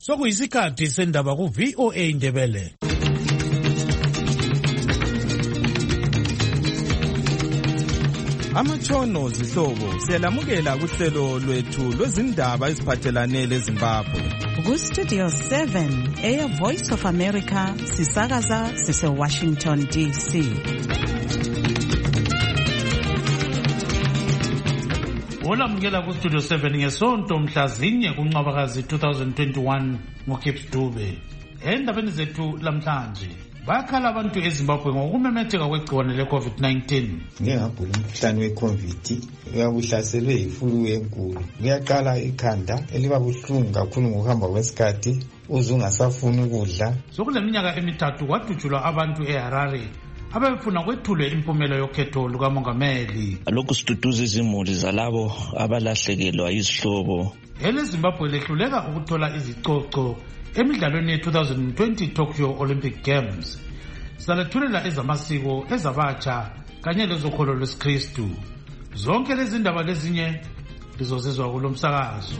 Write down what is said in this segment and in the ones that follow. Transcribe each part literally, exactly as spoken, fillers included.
Sokuyisikhathi sendaba ku V O A Indebele. Amatshono zihlobo siyalamukela kuhlelo lwethu lwezindaba eziphathelane leZimbabwe. Ku Studio seven, Air Voice of America, sisakaza sise Washington D C. Olamukela ku Studio seven ngesonto mhlazinye kuNcwabakazi two thousand twenty-one ngoKips Dube. Endabeni zethu lamhlanje bakhala abantu eZimbabwe ngokumemetheka kwegciwane le-COVID nineteen. Ngiyagula umkhuhlane we-COVID, uyabuhlaselwe yiflu enkulu. Kuyaqala ikhanda eliba buhlungu kakhulu ngokuhamba kwesikhathi, uze ungasafuni ukudla. Sokule minyaka emithathu kwadutshulwa abantu eHarare abefuna kwethulwe impumelo yokhetho lukamongameli. Lokhu siduduza izimuli zalabo abalahlekelwa izihlobo. EleZimbabwe lehluleka ukuthola izicoco emidlalweni ye-two thousand twenty Tokyo Olympic Games. Salethulela ezamasiko, ezabatsha kanye lezokholo lwesikristu. Zonke lezi ndaba lezinye lizozizwa kulo msakazo.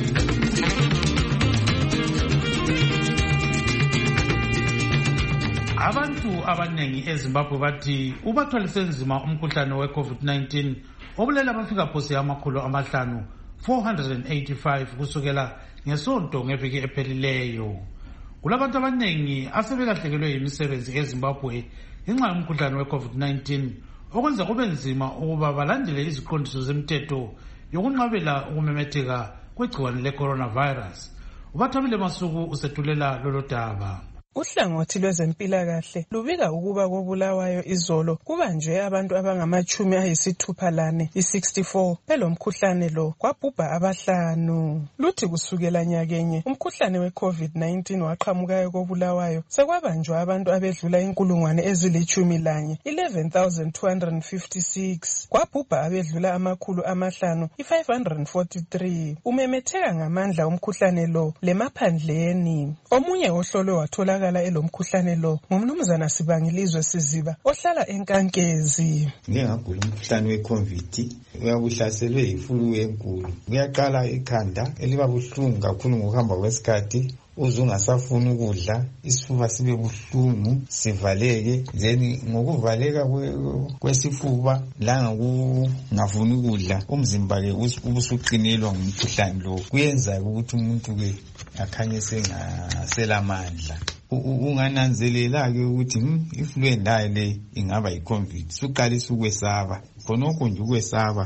Abantu abanengi eZimbabwe bathi ubathwalise nzima umkhuhlane we-COVID nineteen obulela abafika phose amakhulu amahlanu four hundred eighty-five kusukela ngesonto ngeviki ephelileyo. Kulabantu abanengi asebelahlekelwe yimisebenzi eZimbabwe ngenxa yomkhuhlane we-COVID nineteen okwenza kube nzima ukuba balandele iziqondiso zemthetho yokunqabela ukumemetheka kwegciwane le-coronavirus. Ubathabile Masuku usethulela lolo daba. Uhlangothi lwezempilakahle lubika ukuba koBulawayo izolo kubanjwe abantu abangamachumi ayisithupha lane i-sixty-four belomkhuhlane lo, kwabhubha abahlanu. Luthi kusukela nyakenye umkhuhlane we-COVID nineteen waqhamukayo koBulawayo sekwabanjwa abantu abedlula inkulungwane ezilitshumi lanye eleven thousand two hundred fifty-six, kwabhubha abedlula amakhulu amahlanu i-five hundred forty-three. Umemetheka ngamandla umkhuhlane lo lemaphandleni. Omunye ohlolwe wathola elomkhuhlane lo ngumnumzana Sibangilizwe Siziba ohlala eNkankezi. Ngiyagula umkhuhlane we-COVID, uyabuhlaselwe yiflu enkulu. Kuyaqala ikhanda eliba buhlungu kakhulu ngokuhamba kwesikhathi, uze ungasafuni ukudla, isifuba sibe buhlungu, sivaleke. Then ngokuvaleka kwesifuba la ngokungafuni ukudla, umzimba ke ubusuqinelwa ngumkhuhlane lo. Kuyenza ukuthi umuntu ke akhanye sengaselamandla. Ungananzelela-ke ukuthi iflu endayo le ingaba yi-COVID, suqalisa ukwesaba. Khonokho nje ukwesaba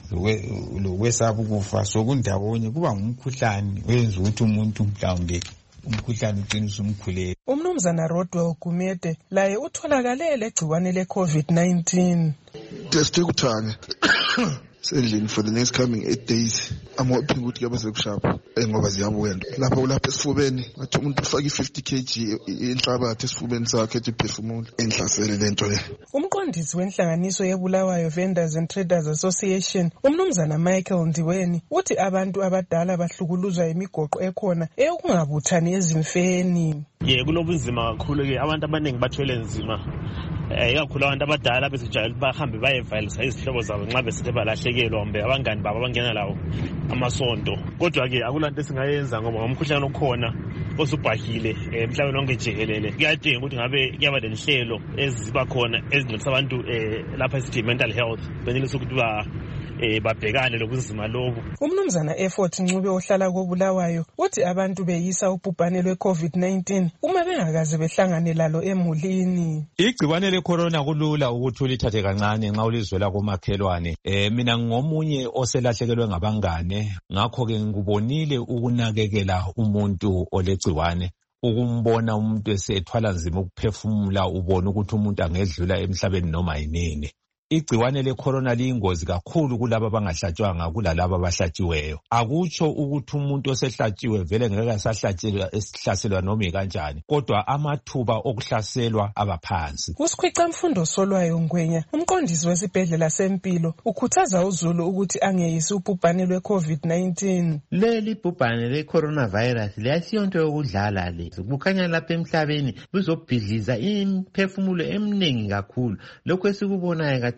lokwesaba ukufa sokundawonye kuba ngumkhuhlane wenza ukuthi umuntu mhlawumbe umkhuhlane uqinisa umkhuleko. Umnumzana Rodwell Gumede laye utholakale legciwane le-COVID nineteen. Desikuthane sendlini for the next coming eight days. I'm hoping ukuthi kuyabe sekushapha ngoba ziyabuya lapho lapha esifubeni athi umuntu ufaka i-fifty kilograms inhlabathi esifubeni sakhe ethi phefumula enhlasele lento le. Umqondisi wenhlanganiso yeBulawayo Vendors and Traders Association umnumzana Michael Ndiweni uthi abantu abadala bahlukuluzwa imigoqo ekhona eyokungabuthani ezimfeni. Ye kulobunzima kakhulu ke abantu abaningi bathwele nzima. Eh ikakhulu abantu abadala besijayela bahambe bayevalisa izihlobo zabo nxa besithe balahlekelwa mbe abangani babo abangena lawo amasonto. Kodwa ke akulanto esingayenza ngoba ngomkhuhlane okhona osubhahile emhlabeni wonke jikelele. Kuyadinga ukuthi ngabe kuyaba lenhlelo eziba khona ezincedisa abantu lapha esithi mental health benelisa ukuthi ba eh babhekane lokuzima lobu. Umnumzana Effort Ncube ohlala koBulawayo uthi abantu beyisa ubhubhane lwe-COVID nineteen uma bengakaze behlangane lalo emulini. Igciwane le-corona kulula ukuthi ulithathe kancane nxa ulizwela kumakhelwane. Eh mina ngomunye oselahlekelwe ngabangane, ngakho ke ngikubonile ukunakekela umuntu olegciwane. Ukumbona umuntu esethwala nzima ukuphefumula, ubona ukuthi umuntu angedlula emhlabeni noma yinini. Igciwane le-corona liyingozi kakhulu kulabo abangahlatshwanga kulalabo abahlatshiweyo. Akutsho ukuthi umuntu osehlatshiwe vele ngeke asahlatshelwa esihlaselwa noma ikanjani, kodwa amathuba okuhlaselwa abaphansi. Usikhwica Mfundo Solwayo Ngwenya, umqondisi wesibhedlela sempilo, ukhuthaza uZulu ukuthi angeyisi ubhubhane lwe-COVID nineteen. Leli bhubhane le-coronavirus liyasiyonto yokudlala le. Kukhanya lapha emhlabeni buzobhidliza imphefumulo eminingi kakhulu. Lokho esikubonayo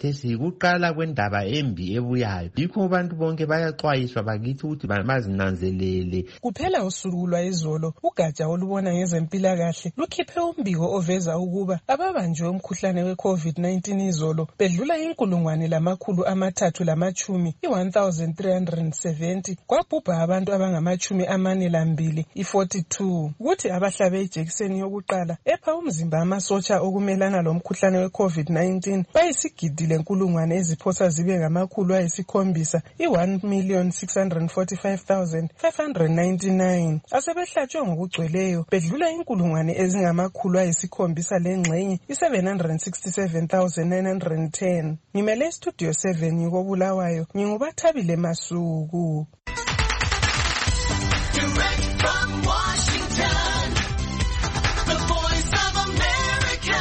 khathesi yikuqala kwendaba embi ebuyayo. Yikho abantu bonke bayaxwayiswa bakithi ukuthi bazinanzelele. Kuphela usuku lwayizolo ugatsha olubona ngezempilakahle lukhiphe umbiko oveza ukuba ababanjwe umkhuhlane we-COVID nineteen izolo bedlula inkulungwane lamakhulu amathathu lamachumi i-one thousand three hundred seventy kwabhubha abantu abangamachumi amane lambili i-forty-two. Kuthi abahlabe ijekiseni yokuqala epha umzimba amasotsha okumelana lomkhuhlane we-COVID nineteen bayisigidi lenkulungwane eziphosa zibe ngamakhulu ayisikhombisa i-one million six hundred forty-five thousand five hundred ninety-nine. Asebehlatshwe ngokugcweleyo bedlula inkulungwane ezingamakhulu ayisikhombisa lengxenye i-seven hundred sixty-seven thousand nine hundred ten. Ngimele studio seven yikobulawayo ngingubathabile Masuku. Direct from Washington, the voice of America,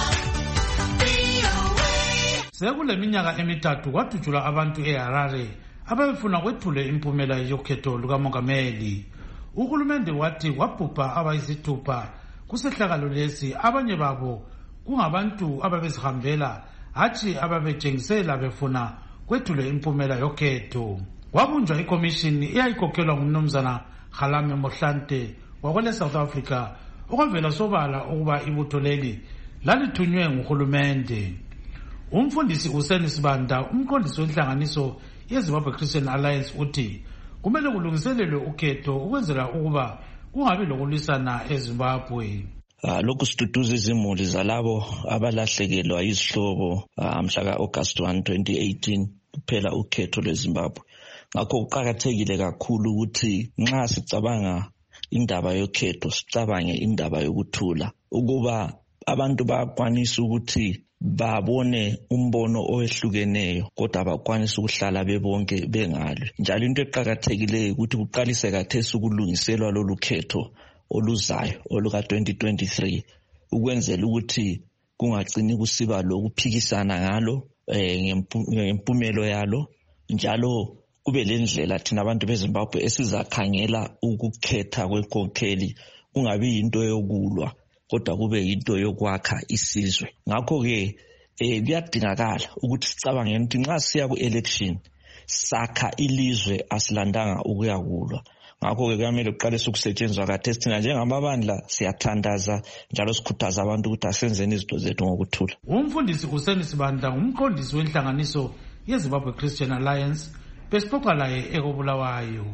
V O A. Sekule minyaka emithathu kwadutshulwa abantu eHarare abafuna kwethule impumela yokhetho lukamongameli. Uhulumende wathi wabhubha abayisithupha kusehlakalo lesi, abanye babo kungabantu ababezihambela hathi ababejengisela befuna kwethule impumela yokhetho. Kwabunjwa ikomishini eyayikhokhelwa ngumnumzana Kgalame Mohlante wakwele South Africa okwavela sobala ukuba ibutho leli lathunywe nguhulumende. Umfundisi uSeni Sibanda, umqondisi wenhlanganiso yeZimbabwe Christian Alliance, uthi kumele kulungiselelwe ukhetho ukwenzela ukuba kungabi lokulwisana eZimbabwe. Uh, lokhu siduduza izimuli zalabo abalahlekelwa izihlobo mhla ka-August first twenty eighteen kuphela ukhetho lweZimbabwe. Ngakho kuqakathekile kakhulu ukuthi nxa sicabanga indaba yokhetho sicabange indaba yokuthula, ukuba abantu bakwanisa ukuthi babone umbono owehlukeneyo kodwa bakwanisa ukuhlala bebonke bengalwe. Njalo into eqakathekileyo ukuthi kuqalise kathesi ukulungiselwa lolu khetho oluzayo oluka twenty twenty-three ukwenzela ukuthi kungacini kusiba lokuphikisana ngalo eh, ngempumelo yalo, njalo kube lendlela thina abantu beZimbabwe esizakhangela ukukhetha kwenkokheli kungabi into yokulwa kodwa kube into yokwakha isizwe. Ngakho ke eh kuyadingakala ukuthi sicabange ukuthi nxa siya ku election sakha ilizwe asilandanga ukuyakulwa. Ngakho ke kumele uqalise ukusetshenzwa kathesi thina njengamabandla siyathandaza njalo sikhuthaza abantu ukuthi asenzeni izinto zethu ngokuthula. Umfundisi uSeni Sibanda ngumqondisi wenhlanganiso yeZimbabwe Christian Alliance besixoxa laye ekobulawayo.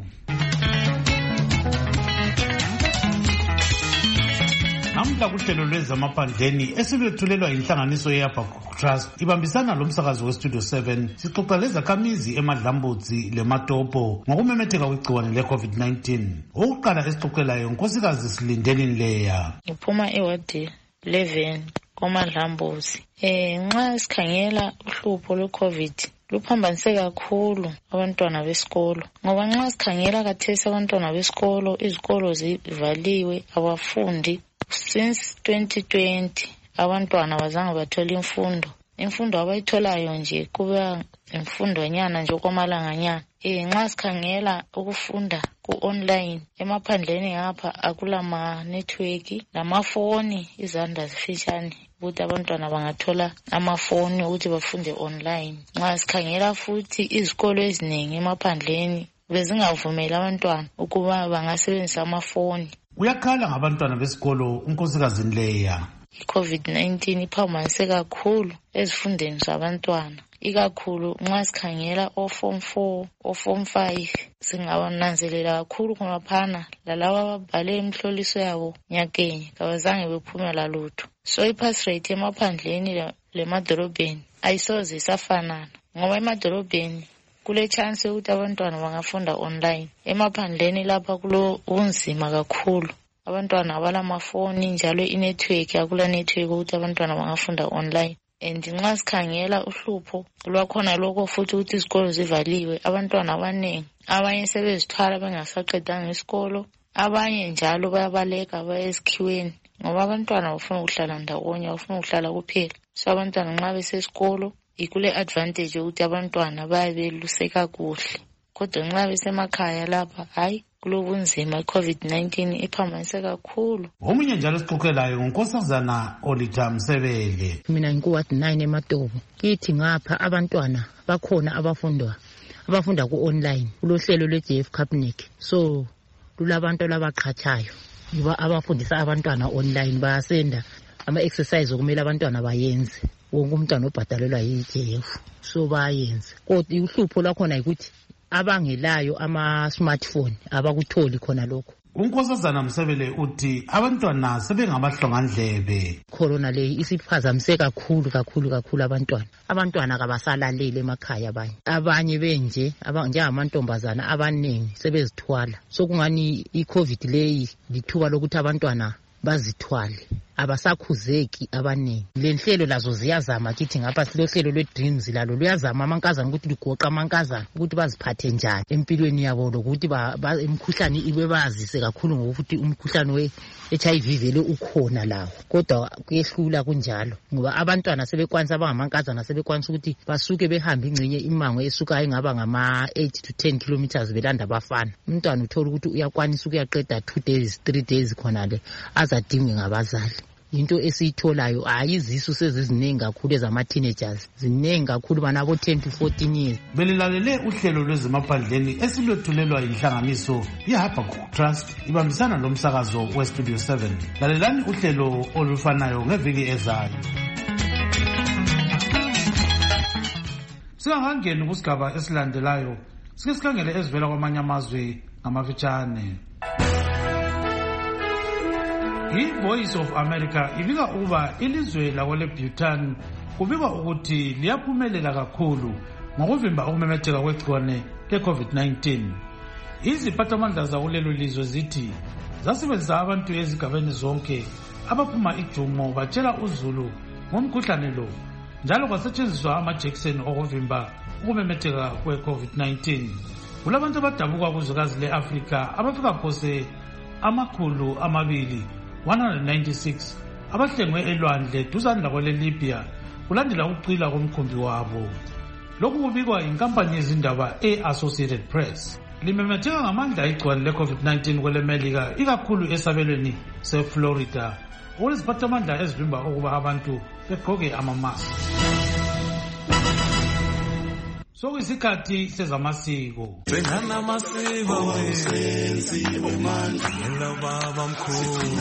Namhla kuhlelo lwezamaphandleni esibethulelwa inhlanganiso yeAbaco Trust ibambisana lomsakazi weStudio seven sixoxa lezakhamizi eMadlambudzi leMatopo ngokumemetheka kwegciwane le-COVID nineteen. Okuqala esixoxelayo unkosikazi Silindeni Nleya. Ngiphuma ewadi eleven koMadlambudzi. Eh nxa sikhangela uhlupho lwe-COVID luphambanise kakhulu abantwana besikolo, ngoba nxa sikhangela kathesi abantwana besikolo izikolo zivaliwe abafundi. Since twenty twenty abantwana bazange bathola imfundo. Imfundo abayitholayo nje kuba imfundo nyana nje okwamalanganyana. Eh nxa sikhangela ukufunda ku-online emaphandleni ngapha akulama network lamafoni izandla zifishane ukuthi abantwana bangathola amafoni ukuthi bafunde online. Nxa sikhangela futhi izikolo eziningi emaphandleni bezingavumela abantwana ukuba bangasebenzisa amafoni. Uyakhala ngabantwana besikolo unkosikazi Nleya. I-COVID nineteen iphambanise kakhulu ezifundeni zabantwana, ikakhulu nxa sikhangela o form four o form five. Singabananzelela kakhulu khonaphana lalabo ababhale imhloliso yabo nyakenye kabazange bephumela lutho. So i-pass rate emaphandleni lemadolobheni ayisoze isafanana, ngoba emadolobheni kule chance ukuthi abantwana bangafunda online. Emaphandleni lapha kulo unzima kakhulu, abantwana abalamafoni njalo inetwork akula network ukuthi abantwana bangafunda online. And nxa sikhangela uhlupho lwakhona lokho futhi ukuthi izikolo zivaliwe, abantwana abaningi abanye sebezithwala bengasaqedanga isikolo, abanye njalo bayabaleka baya esikhiweni ngoba abantwana bafuna ukuhlala ndawonye, bafuna ukuhlala kuphela. So abantwana nxa besesikolo ikule advantage ukuthi abantwana bayabeluseka kuhle kodwa nxa besemakhaya lapha hayi kulobunzima i-covid nineteen iphambanise kakhulu. Omunye njalo sixoxelayo ngunkosazana Olita Msebele. Mina ngikuward nine eMatobo. Kithi ngapha abantwana bakhona abafundwa abafunda ku-online kulohlelo lwe-J F Capnic. So lulabantu labaqhatshayo yiba abafundisa abantwana online bayasenda ama-exercise okumele abantwana bayenze. Wonke umntwana obhadalelwa yi-J F so bayenze. Kodwa uhlupho lwakhona yikuthi abangelayo ama-smartphone abakutholi khona lokho. Unkosazana Msebele uthi abantwana sebengamahlongandlebe. Corona le isiphazamise kakhulu kakhulu kakhulu abantwana. Abantwana kabasalaleli emakhaya abanye. Abanye benje njengamantombazana abaningi sebezithwala. So kungani i-COVID leyi lithuba lokuthi abantwana bazithwale. Abasakhuzeki abaningi. Le nhlelo lazo ziyazama kithi ngapha silohlelo lwe-dreams lalo luyazama amankazana ukuthi ligoqa amankazana ukuthi baziphathe njani empilweni yabo lokuthi imikhuhlane ibe bazise kakhulu ngokuthi umkhuhlane we-H I V vele ukhona lawo. Kodwa kuyehlula kunjalo ngoba abantwana sebekwanisa abangamankazana sebekwanisa ukuthi basuke behambe ingcenye imango esuka ingaba ngama eight to ten kilometers belanda abafana. Umntwana uthola ukuthi uyakwanisa ukuyaqeda two days three days khona le azadinge ngabazali. Into esiyitholayo ayizisu seziziningi kakhulu ezama-teenagers ziningi kakhulu banabo ten to fourteen years. Belilalele uhlelo lwezemaphandleni esilwethulelwa yinhlanganiso ye-Habakkuk Trust ibambisana lomsakazo we-Studio seven. Lalelani uhlelo olufanayo ngeviki ezayo. Singangeni kusigaba esilandelayo sike sikhangele ezivela kwamanye amazwe ngamafitshane. I-Voice of America ibika ukuba ilizwe lakwele Bhutan kubikwa ukuthi liyaphumelela kakhulu ngokuvimba ukumemetheka kwegciwane le-COVID nineteen. Iziphathamandla zakulelo lizwe zithi zasebenzisa abantu ezigabeni zonke abaphuma ijumo batshela uzulu ngomkhuhlane lo, njalo kwasetshenziswa amajekiseni okuvimba ukumemetheka kwe-COVID nineteen. Kulabantu abadabuka kuzwekazi le-Afrika abafika phose amakhulu amabili one hundred ninety-six abahlengwe elwandle duzane lakwele Libya kulandela ukuqila komkhumbi wabo. Lokhu kubikwa inkampani yezindaba e-Associated Press. Limemetheka ngamandla igciwane le-COVID nineteen kwele Melika ikakhulu esabelweni se-Florida oleziphathamandla ezivimba ukuba abantu begqoke amamaski. Sokuyisikhathi sezamasiko. Bengana amasiko senziwe manje baba mkhulu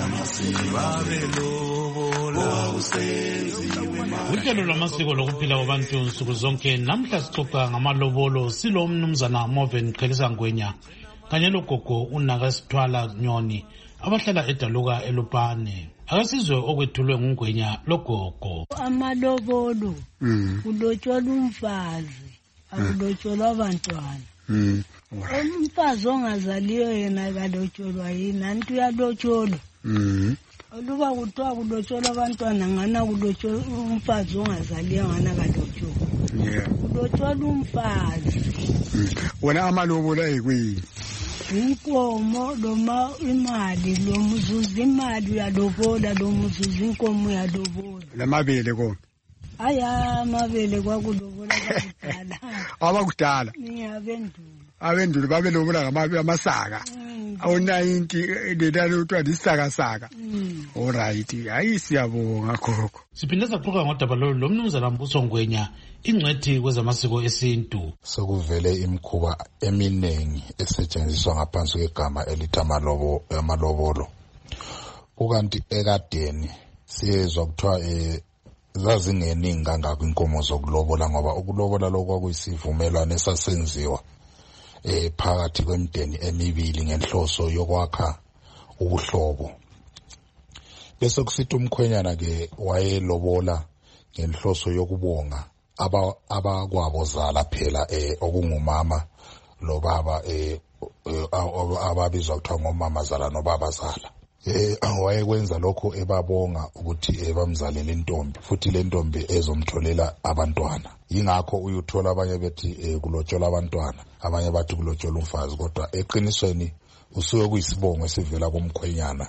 babelobola usenziwe manje. Uhlelo lwamasiko lokuphila kwabantu nsuku zonke namhla sixoxa ngamalobolo silo umnumzana Moven Qhelisa Ngwenya kanye logogo uNaka Sithwala Nyoni abahlala edaluka eLupane. Akasizwe okwethulwe nguNgwenya logogo. Amalobolo kulotsholwa umfazi akulotsholwa abantwana. Mm. Umfazi ongazaliyo yena kalotsholwa yini antu yalotsholwa. Mm. Oluba kuthiwa kulotsholwa abantwana ngana kulotsholwa umfazi ongazaliyo ngana kalotsholwa. Yeah. Kulotsholwa umfazi. Wena amalobola ekuyini? Inkomo loma imali lomuzuzu imali uyalobola lomuzuzu inkomo uyalobola. Lamabele konke. Aya amabele kwakulobola bakudala. Abakudala. Ngiyabendulo. Abendulo babelobola ngamabi amasaka. Awu ninety lelalo utwa disaka saka. All right. Hayi siyabonga gogo. Siphinde saxoxa ngodaba lo lomnumzana Mbuso Ngwenya ingcwethi kwezamasiko esintu. Sokuvele imikhuba eminengi esetshenziswa ngaphansi kwegama elithi amalobo amalobolo. Ukanti ekadeni siyezwa kuthiwa eh zazingeningi kangaka inkomo zokulobola ngoba ukulobola lokho kuyisivumelwano esasenziwa eh phakathi kwemideni emibili ngenhloso yokwakha ubuhlobo. Bese kusithi umkhwenyana ke wayelobola ngenhloso yokubonga aba abakwabo zala phela eh okungumama lo baba eh ababizwa kuthiwa ngomama zala nobaba zala. Eh wayekwenza lokho ebabonga ukuthi ebamzalela intombi futhi le ntombi ezomtholela abantwana. Ingakho uyuthola abanye bethi kulotshola abantwana, abanye bathi kulotshola umfazi, kodwa eqinisweni usuke kuyisibongo esivela kumkhwenyana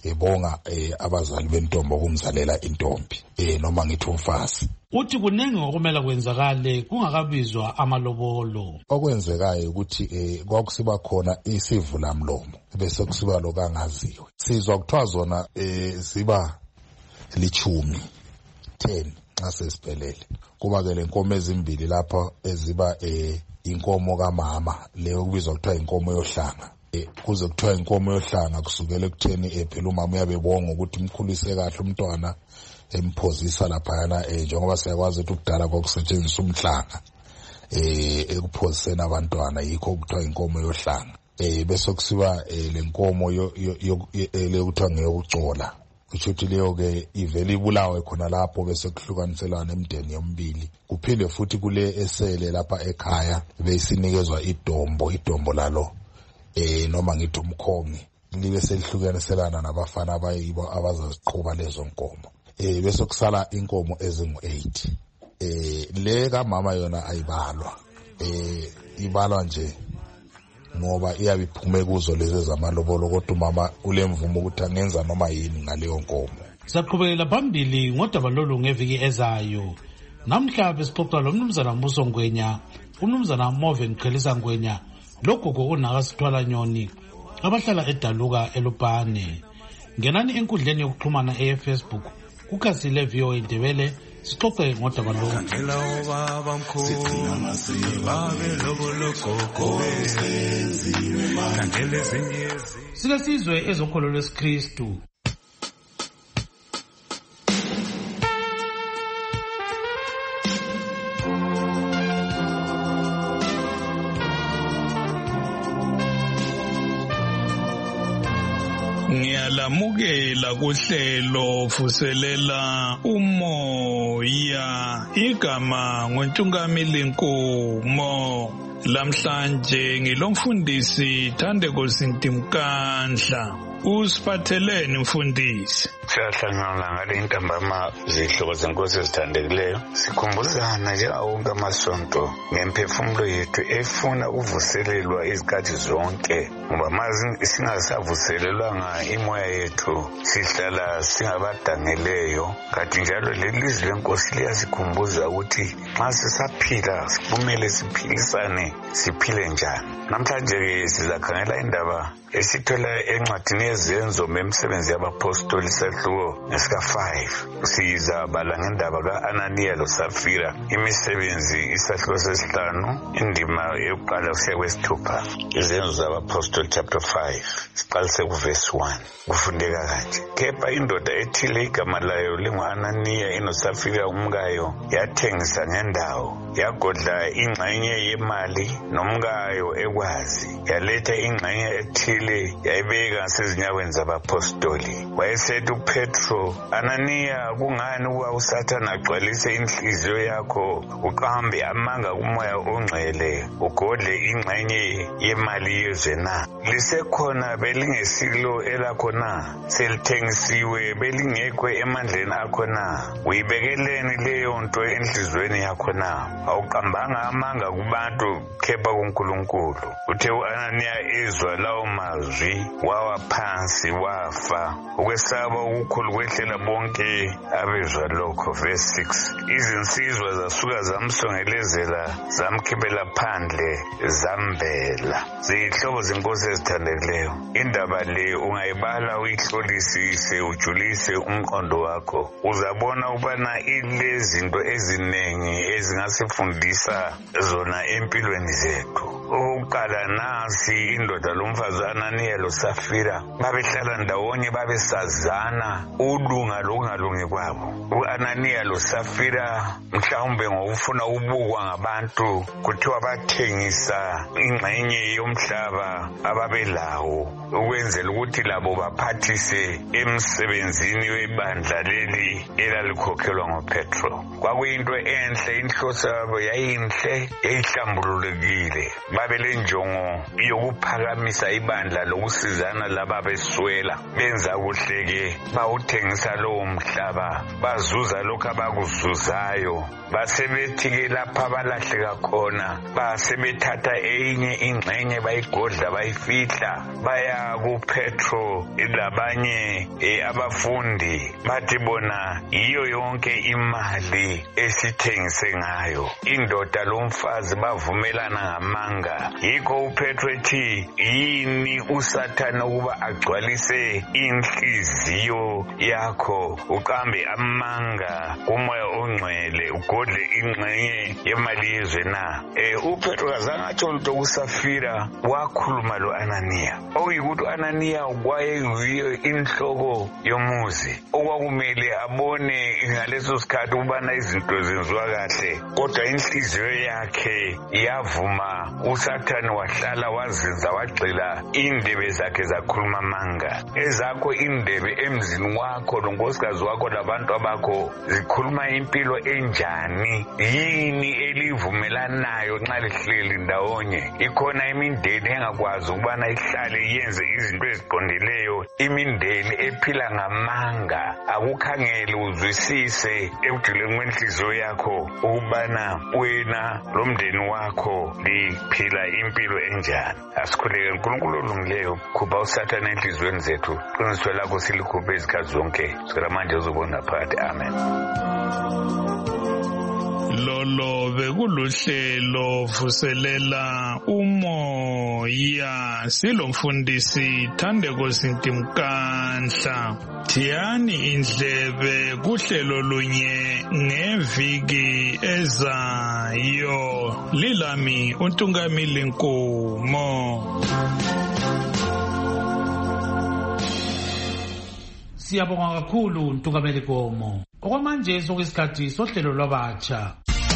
ebonga eh, abazali bentombi kumzalela intombi eh noma ngithi umfazi. Uthi kuningi okumele kwenzakale kungakabizwa amalobolo. Okwenzekayo ukuthi eh kwakusiba khona isivula mlomo bese kusiba lokangaziwe. Sizwa kuthiwa zona eh ziba lichumi ten nxa sesiphelele. Kuba ke lenkomo ezimbili lapha eziba eh inkomo kamama leyo kubizwa kuthiwa inkomo yohlanga. Kuze kuthiwa inkomo yohlanga kusukela ekutheni phela umama uyabebonga ukuthi umkhulise kahle umntwana emphozisa lapha yana eh njengoba siyakwazi ukuthi ukudala kwakusetshenziswa umhlanga eh ekuphoziseni abantwana yikho kuthiwa inkomo yohlanga. Eh bese kusiba lenkomo yo le kuthiwa ngeyokucola. Kusho ukuthi leyo ke ivele ibulawe khona lapho bese kuhlukaniselana emndeni yomibili. Kuphinde futhi kule esele lapha ekhaya besinikezwa idombo idombo lalo eh noma ngithi umkhongi libe selihlukaniselana nabafana abayibo abazaziqhuba lezo nkomo. Eh bese kusala inkomo ezingu eight. Eh le kamama yona ayibalwa. Eh ibalwa nje ngoba iyabe iphume kuzo lezi zamalobolo kodwa umama ulemvumo ukuthi angenza noma yini ngaleyo nkomo. Saqhubekela phambili ngodaba lolu ngeviki ezayo. Namhla besixoxa lo mnumzana Mbuso Ngwenya, umnumzana Moven Qhelisa Ngwenya, logogo unakasithwala nyoni abahlala eDaluka eLupane. Ngenani enkundleni yokuxhumana eFacebook kukhasile V O A Ndebele sixoxe ngodaba lolu. Sike sizwe ezokholo lwesikristu. Ngiyalamukela kuhlelo vuselela umoya igama ngoNtungamili Nkomo. Lamhlanje ngilomfundisi Thandeko Sintimkandla. Usiphatheleni mfundisi? Siyahlangana ngale ntambama zihlobo zenkosi ezithandekileyo. Sikhumbuzana njengawonke amasonto ngemphefumulo yethu efuna uvuselelwa izikhathi zonke. Ngoba mazi singasavuselelwanga imoya yethu sihlala singabadangeleyo. Kanti njalo lelizwi lenkosi liyasikhumbuza ukuthi nxa sisaphila kumele siphilisane siphile njani. Namhlanje sizakhangela indaba esithola encwadini yezenzo memsebenzi yabapostoli sahluko ngesika five. Sizabala ngendaba ka-Ananiya loSafira imisebenzi isahluko sesihlanu indima yokuqala kusiya kwesithupha. Izenzo zabapostoli chapter five siqalise kuverse one. Kufundeka kanje: kepha indoda ethile igama layo lingu-Ananiya inosafira umkayo yathengisa ngendawo, yagodla ingxenye yemali nomkayo ekwazi, yaletha ingxenye ethile yayibeka ngasezinyaweni zabapostoli. Wayesethi uPetro, Ananiya, kungani ukuba uSathane agcwalise inhliziyo yakho uqambe amanga kumoya ongcwele ugodle ingxenye yemali yezwe na? Lisekhona belingesilo elakho na? Selithengisiwe belingekho emandleni akho na? Uyibekeleni leyo nto enhlizweni yakho na? Awuqambanga amanga kubantu kepha kuNkulunkulu. Uthe u-Ananiya ezwa lawo mazwi wawa phansi wafa. Ukwesaba ukukhulu kwehlela bonke abezwa lokho. Verse six. Izinsizwa zasuka zamsongelezela zamkhiphela phandle zambela. Ziyihlobo zenkosi ezithandekileyo, indaba le ungayibala uyihlolisise ujulise umqondo wakho, uzabona ubana ilezinto eziningi ezingasifundisa zona empilweni zethu. Okokuqala nasi indoda lomfazi Ananiya loSafira babehlala ndawonye, babesazana ulunga lokungalungi kwabo. U-Ananiya loSafira mhlawumbe ngokufuna ubukwa ngabantu kuthiwa bathengisa ingxenye yomhlaba ababelawo ukwenzela ukuthi labo baphathise emsebenzini webandla leli elalikhokhelwa ngoPetro. Kwakuyinto enhle, inhloso yabo yayinhle, yayihlambululekile. Babelenjongo yokuphakamisa ibandla lokusizana laba beswela benza kuhleke bawuthengisa lowo mhlaba bazuza lokho abakuzuzayo basebethi-ke lapha balahleka khona basebethatha enye ingxenye bayigodla bayifihla baya kupetro labanye e, abafundi bathi bona iyo yonke imali esithengise ngayo indoda lomfazi bavumelana ngamanga yikho upetro ethi yini usathana ukuba agcwalise inhliziyo yakho uqambe amanga kumoya ongcwele ugodle ingxenye yemali yezwe na e, upetro kazange atsho lutho kusafira wakhuluma lo Ananiya okuyikuthi uAnaniya kwayeyiyo inhloko yomuzi okwakumele abone ngaleso sikhathi ukubana izinto zenziwa kahle kodwa inhliziyo yakhe yavuma uSathane wahlala wazenza wagxila indebe zakhe zakhuluma manga ezakho indebe emzini wakho lonkosikazi wakho labantu abakho zikhuluma impilo enjani yini elivumelanayo nxa lihleli ndawonye ikhona imindeni engakwazi ukubana ihlale yenze izinto eziqondileyo imindeni ephila ngamanga akukhangele uzwisise ekujuleni kwenhliziyo yakho ukubana wena lomndeni wakho liphila impilo enjani asikhuleke uNkulunkulu olungileyo khupha uSathane enhliziyweni zethu qiniswe lakho silikhuphe izikhathi zonke sicela manje uzobona phakathi amen lolo bekuluhlelo vuselela umoya silomfundisi Thandeko Sintimkanhla thiyani indlebe kuhlelo lunye ngeviki ezayo lilami uNtungamili Nkomo. Siyabonga kakhulu Ntungameli Nkomo. Okwamanje sokuyisikhathi sohlelo lwabatsha.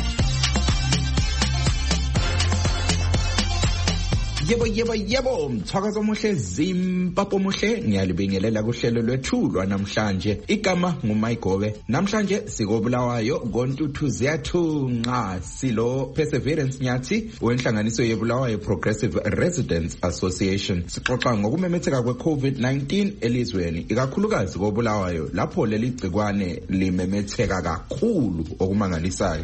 Yebo yebo yebo mthakazo omuhle Zimbabwe omuhle ngiyalibingelela kuhlelo lwethulwa namhlanje igama nguMayigobe namhlanje sikobulawayo ngontuthu ziyathunqa silo Perseverance Nyathi wenhlanganiso yebulawayo Progressive Residents Association sixoxa ngokumemetheka kweCovid nineteen elizweni ikakhulukazi kobulawayo lapho leli gcikwane limemetheka kakhulu okumangalisayo.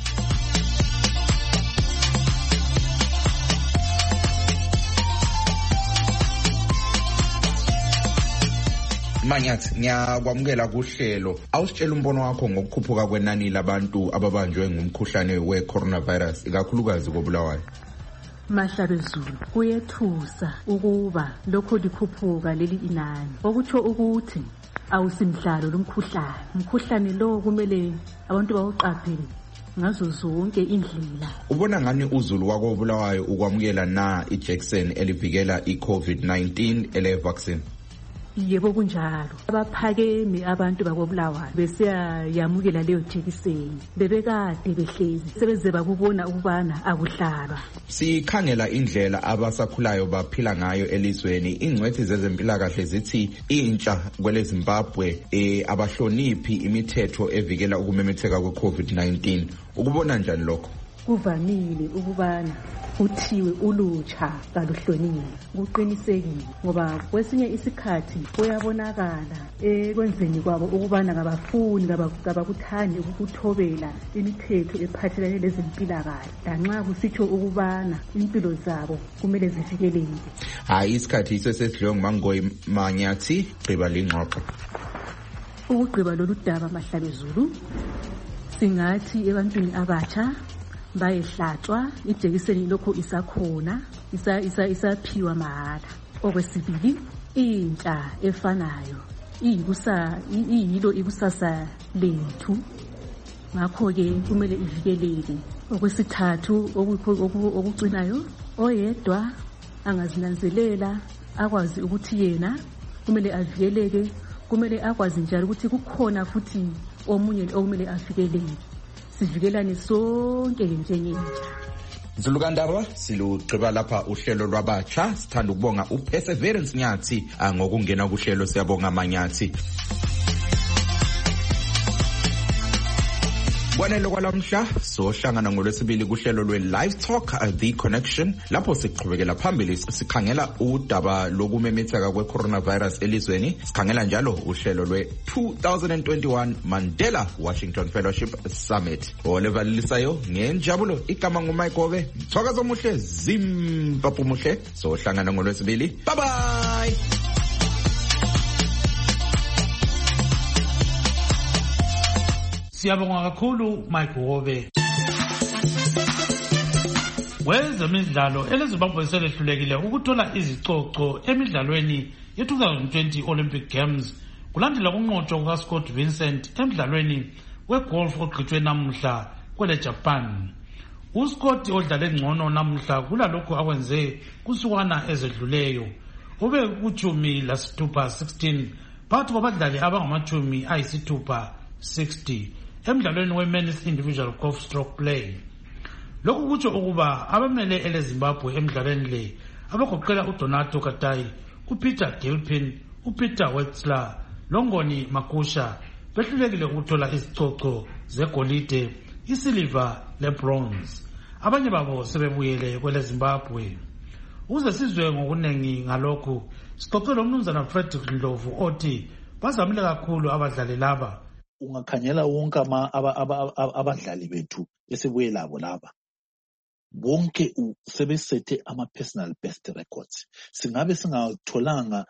Manyathi ngiyakwamukela kuhlelo awusitshela umbono wakho ngokukhuphuka kwenani labantu ababanjwe ngumkhuhlane we-coronavirus ikakhulukazi kobulawayo. Mahlabezulu kuyethusa ukuba lokho likhuphuka leli inani okutsho ukuthi awusimdlalo lomkhuhlane umkhuhlane lo kumele abantu bawuqaphele ngazo zonke indlela. Ubona ngani uzulu wako Bulawayo ukwamukela na iJackson elivikela iCovid nineteen ele vaccine? Yebo kunjalo abaphakeme abantu bakobulawayo besiyayamukela leyo jekiseni bebekade behlezi sebeze bakubona ukubana akuhlalwa. Sikhangela indlela abasakhulayo baphila ngayo elizweni ingcwethi zezempilakahle zithi intsha kwele Zimbabwe eh abahloniphi imithetho evikela ukumemetheka kweCovid nineteen ukubona njani lokho? Kuvamile ukubana uthiwe ulutsha kaluhlonile kuqinisekile ngoba kwesinye isikhathi kuyabonakala ekwenzeni kwabo ukubana ngabafuni ngabakuthandi ukuthobela imithetho ephathelene lezempilakahle lanxa kusitsho ukubana impilo zabo kumele zivikeleke. Hayi isikhathi isesedliwe nguMangoyi Manyathi gqiba lingxoxo. Ukugqiba lolu daba Mahlabezulu singathi ebantwini abatsha bayehlatshwa ijekiseni lokho isakhona isa isa isaphiwa mahala. Okwesibili intsha efanayo iyikusa iyilo ikusasa lethu ngakho ke kumele ivikeleke. Okwesithathu okucinayo oyedwa angazinanzelela akwazi ukuthi yena kumele avikeleke kumele akwazi njalo ukuthi kukhona futhi omunye okumele avikeleke sivikelane sonke njengentsha. Zulukandaba silugqiba lapha uhlelo lwabatsha sithanda ukubonga uPerseverance Nyathi ngokungena kuhlelo siyabonga Manyathi. Kwanele kwalamhla sohlangana ngolwesibili kuhlelo lwe-Live Talk uh, The Connection lapho siqhubekela phambili sikhangela udaba lokumemetheka kwe-coronavirus elizweni. Sikhangela njalo uhlelo lwe-two thousand twenty-one Mandela Washington Fellowship Summit. Olevalisayo ngenjabulo igama nguMayigobe. Mthwakazo omuhle zimpaphu muhle sohlangana ngolwesibili. Bye bye. Siyabonga kakhulu Mayigobe. Wezemidlalo eleZimbabwe selehlulekile ukuthola izicoco emidlalweni ye-twenty twenty Olympic Games kulandela kunqotshwa kukaScott Vincent emidlalweni wegolf ogqitshwe namuhla kwele Japan. uScott odlale ngcono namuhla kulalokho akwenze kusukwana ezedluleyo. Ube kuchumi lasithupha sixteen phakathi kwabadlali abangamachumi ayisithupha sixty emidlalweni we-men's individual golf stroke play. Lokhu kutsho ukuba abamele eleZimbabwe emidlalweni le abagoqela uDonato Katai, uPeter Gilpin, uPeter Wetzler, Longoni Makusha behlulekile ukuthola izicoco zegolide, isiliva lebronze. Abanye babo sebebuyele kweleZimbabwe. Uze sizwe ngokunengi ngalokhu sixoxe lomnumzana Frederick Ndlovu othi bazamile kakhulu abadlali laba. Ungakhanyela wonke abadlali bethu esibuye labo laba bonke sebesethe ama personal best records. Singabe singatholanga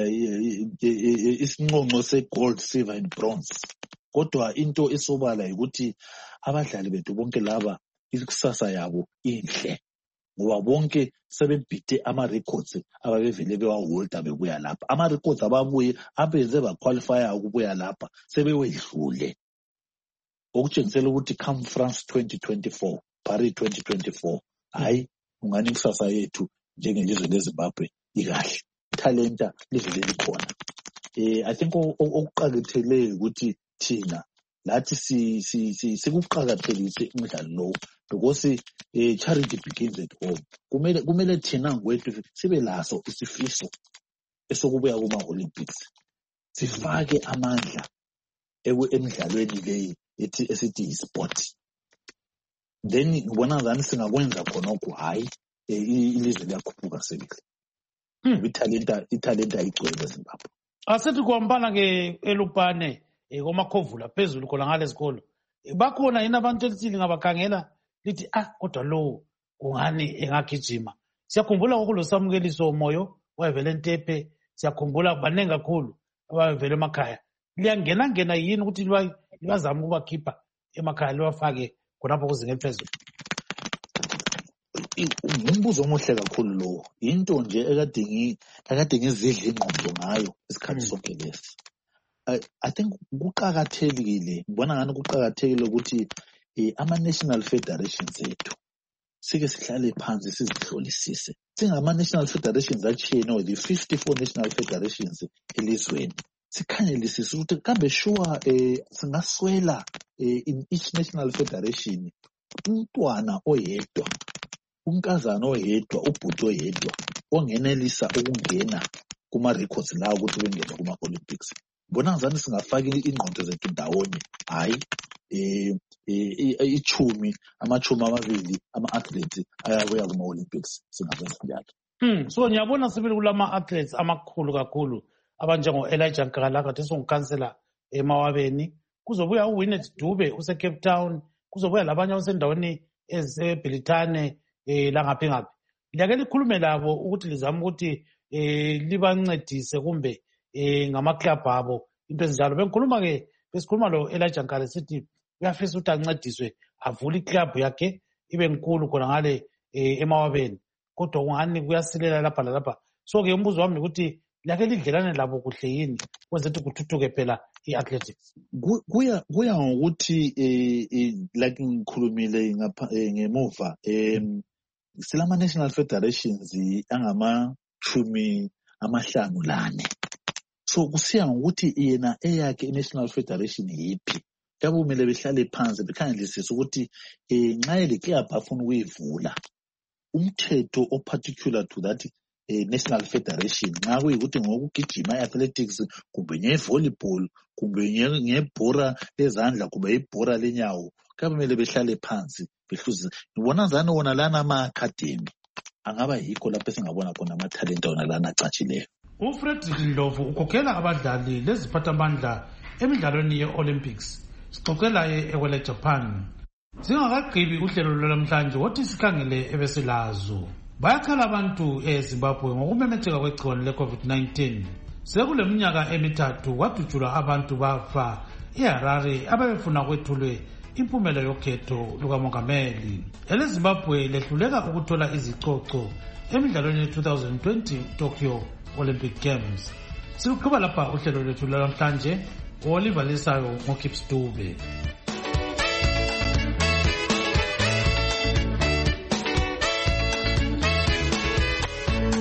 isinqonqo se gold, silver and bronze, kodwa into esobala ukuthi abadlali bethu bonke laba ikusasa yabo inhle ngoba bonke sebebhide ama records ababevele bewaholda bebuya lapha. Ama records ababuye abenze ba qualify ukubuya lapha sebewedlule, okutshengisela ukuthi come France twenty twenty-four, Paris twenty twenty-four, hayi ungani ikusasa yethu njengelizwe leZimbabwe ikahle, talenta livele likhona. eh I think okuqakathekile ukuthi thina lathi si si sikuqhakathelise umdlalo lo because eh charity begins at home. Kumele kumele thina ngwethu sibe laso isifiso esokubuya kuma Olympics, sifake amandla emidlalweni le ethi esithi isport. Then ngibona ngani singakwenza khonokho, hayi ilizwe liyakhuphuka sebile. Hmm italenta italenta ayigcwele eZimbabwe. Asithi kuhambana ke eLupane komakhovula phezulu khona ngale sikolo bakhona yini abantu elithili ngabakhangela lithi ah kodwa lo ungani engagijima. Siyakhumbula ukulosamukeliso moyo wayevele Entepe, siyakhumbula banengi kakhulu abavele emakhaya. Liyangena ngena yini ukuthi libazama ukubakhipha emakhaya liwafake khonapho kuzinga eliphezulu? Umbuzo omuhle kakhulu lo, into nje ekade ekade ngizidla ingqondo ngayo isikhathi sonke lesi. I think kuqhakathekile, ngibona ngani kuqhakathekile ukuthi ama national federations ethu sike sihlale phansi sizihlolisise. Singama national federations achiyene, the fifty-four national federations elizweni, sikhanyelisise ukuthi kambe sure eh singaswela in each national federation umntwana oyedwa, unkazana oyedwa, ubhuti oyedwa ongenelisa ukungena kuma records la ukuthi bengene kuma Olympics. Bona ngizani singafaka ingqondo zethu ndawonye, hayi eh ichumi amachumi amabili ama athletes ayabuya kuma Olympics singakwenza njalo. Hmm so ngiyabona sibili kulama athletes amakhulu kakhulu abanjengo Elijah Nkala kade songikansela eMawabeni, kuzobuya uWinnet Dube use Cape Town, kuzobuya labanye osendaweni ezeBhilithane eh la ngaphi ngaphi. Liyake likhulume labo ukuthi lizama ukuthi eh libancedise kumbe eh ngama club abo into ezinjalo. Bengikhuluma ke besikhuluma lo Elijah Nkala sithi uyafisa ukuthi ancediswe avule iclub yakhe ibe nkulu khona ngale eMawabeni, kodwa ungani kuyasilela lapha lapha. So ke umbuzo wami ukuthi lake lidlelane labo kuhle yini kwenze ukuthi kuthuthuke phela iathletics? Kuya kuya ngokuthi eh like ngikhulumile ngapha ngemuva em silama national federations angama chumi amahlanu lane. So kusiya ngokuthi yena eyakhe national federation yipi. Yabo kumele behlale phansi bekhangelisise ukuthi eh nxa le club afuna ukuyivula umthetho o particular to that eh national federation nxa kuyikuthi ngokugijima athletics kumbe nge volleyball kumbe ngebhora lezandla kumbe ibhora lenyawo kumele behlale phansi behluze. Ngibona zani wona lana ama-academy angaba yikho lapho esingabona khona amathalenta wona lana acatshileyo. uFrederick Ndlovu ukhokhela abadlali leziphathamandla emidlalweni ye-Olympics. Sixoxela ekwele Japan. Singakagqibi uhlelo lwamhlanje wothi sikhangele ebesilazo. Bayakhala abantu eZimbabwe ngokumemetheka kwegciwane le-COVID nineteen. Sekule minyaka emithathu kwadutshulwa abantu bafa eHarare ababefuna kwethulwe impumela yokhetho lukamongameli. EleZimbabwe lehluleka ukuthola izicoco emidlalweni ye-twenty twenty Tokyo Olympic Games. Siluqhuba lapha uhlelo lwethu lwamhlanje. Oliver Lisayo ngoKips Dube.